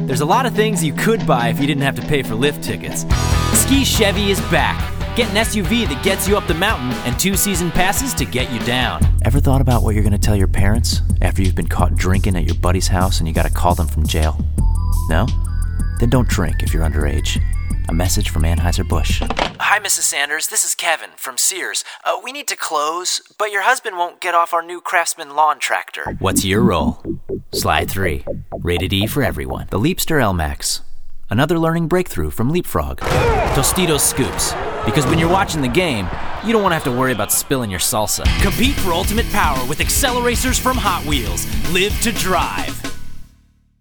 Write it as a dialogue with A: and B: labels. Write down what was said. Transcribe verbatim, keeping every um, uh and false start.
A: There's a lot of things you could buy if you didn't have to pay for lift tickets. Ski Chevy is back. Get an S U V that gets you up the mountain and two season passes to get you down. Ever thought about what you're going to tell your parents after you've been caught drinking at your buddy's house and you got to call them from jail? No? Then don't drink if you're underage. A message from Anheuser-Busch. Hi, Missus Sanders. This is Kevin from Sears. Uh, we need to close, but your husband won't get off our new Craftsman lawn tractor. What's your role? Slide three. Rated E for everyone. The Leapster L-Max. Another learning breakthrough from Leapfrog. Tostitos Scoops. Because when you're watching the game, you don't want to have to worry about spilling your salsa. Compete for ultimate power with Acceleracers from Hot Wheels. Live to drive.